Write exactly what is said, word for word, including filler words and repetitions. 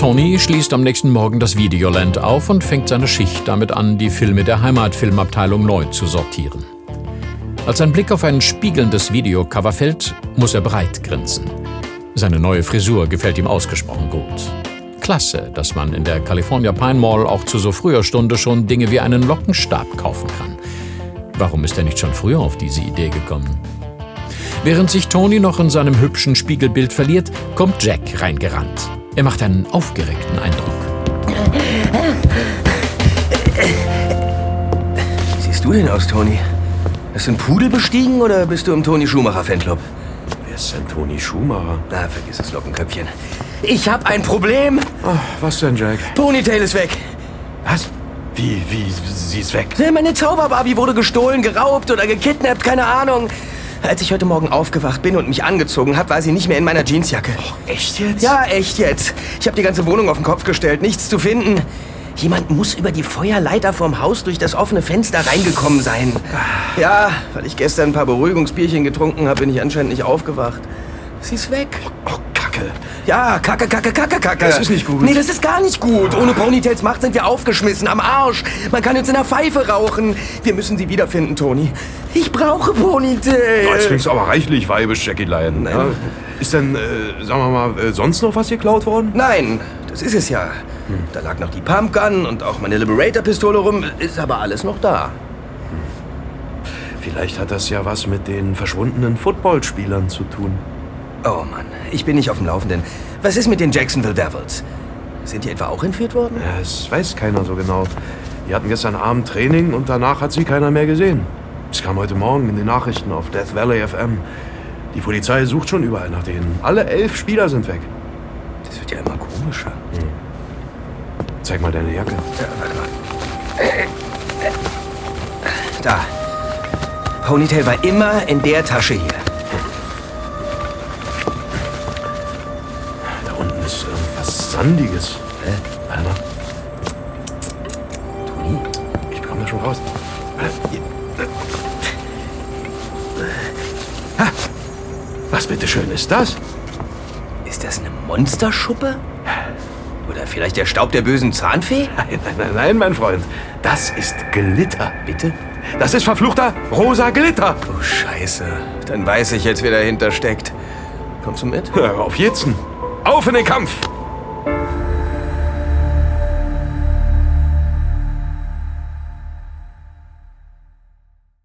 Tony schließt am nächsten Morgen das Videoland auf und fängt seine Schicht damit an, die Filme der Heimatfilmabteilung neu zu sortieren. Als sein Blick auf ein spiegelndes Videocover fällt, muss er breit grinsen. Seine neue Frisur gefällt ihm ausgesprochen gut. Klasse, dass man in der California Pine Mall auch zu so früher Stunde schon Dinge wie einen Lockenstab kaufen kann. Warum ist er nicht schon früher auf diese Idee gekommen? Während sich Tony noch in seinem hübschen Spiegelbild verliert, kommt Jack reingerannt. Er macht einen aufgeregten Eindruck. Wie siehst du denn aus, Tony? Hast du einen Pudel bestiegen oder bist du im Toni Schumacher-Fanclub? Wer ist denn Toni Schumacher? Na, vergiss es, Lockenköpfchen. Ich hab ein Problem. Oh, was denn, Jack? Ponytail ist weg. Was? Wie, wie, sie ist weg? Meine Zauberbarbie wurde gestohlen, geraubt oder gekidnappt, keine Ahnung. Als ich heute Morgen aufgewacht bin und mich angezogen habe, war sie nicht mehr in meiner Jeansjacke. Oh, echt jetzt? Ja, echt jetzt. Ich habe die ganze Wohnung auf den Kopf gestellt, nichts zu finden. Jemand muss über die Feuerleiter vorm Haus durch das offene Fenster reingekommen sein. Ja, weil ich gestern ein paar Beruhigungsbierchen getrunken habe, bin ich anscheinend nicht aufgewacht. Sie ist weg. Oh, Kacke. Ja, Kacke, Kacke, Kacke, Kacke. Das ist nicht gut. Nee, das ist gar nicht gut. Ohne Ponytails Macht sind wir aufgeschmissen, am Arsch. Man kann jetzt in der Pfeife rauchen. Wir müssen sie wiederfinden, Toni. Ich brauche Ponytails. Oh, jetzt klingst du aber reichlich weibisch, Jackie Lyon. Ja? Ist denn, äh, sagen wir mal, äh, sonst noch was geklaut worden? Nein, das ist es ja. Hm. Da lag noch die Pumpgun und auch meine Liberator-Pistole rum. Ist aber alles noch da. Hm. Vielleicht hat das ja was mit den verschwundenen Footballspielern zu tun. Oh Mann, ich bin nicht auf dem Laufenden. Was ist mit den Jacksonville Devils? Sind die etwa auch entführt worden? Ja, das weiß keiner so genau. Die hatten gestern Abend Training und danach hat sie keiner mehr gesehen. Es kam heute Morgen in den Nachrichten auf Death Valley F M. Die Polizei sucht schon überall nach denen. Alle elf Spieler sind weg. Das wird ja immer komischer. Hm. Zeig mal deine Jacke. Ja, warte mal. Da. Ponytail war immer in der Tasche hier. Da unten ist irgendwas Sandiges. Hä? Warte mal. Toni? Ich bekomme das schon raus. Ha! Was bitteschön ist das? Ist das eine Monsterschuppe? Oder vielleicht der Staub der bösen Zahnfee? Nein, nein, nein, nein, mein Freund. Das ist Glitter. Bitte? Das ist verfluchter rosa Glitter. Oh, Scheiße. Dann weiß ich jetzt, wer dahinter steckt. Kommst du mit? Hör auf jetzt. Auf in den Kampf!